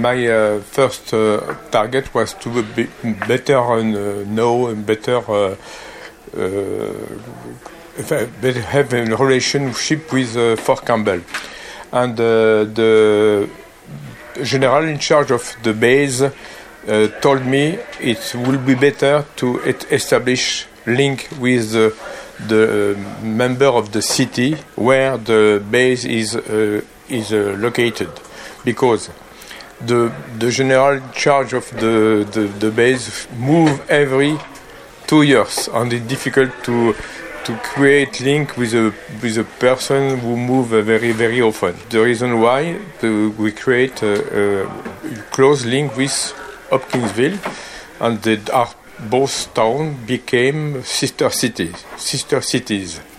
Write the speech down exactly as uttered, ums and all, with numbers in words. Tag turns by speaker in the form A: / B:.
A: my uh, first uh, target was to be better uh, know and better uh, uh, have a relationship with uh, Fort Campbell. And uh, the general in charge of the base uh, told me it will be better to et- establish link with uh, the uh, member of the city where the base is uh, is uh, located, because the the general in charge of the, the, the base move every two years, and it's difficult to to create link with a with a person who move very very often. The reason why the, we create a, a close link with Hopkinsville, and the, our both towns became sister cities. Sister cities.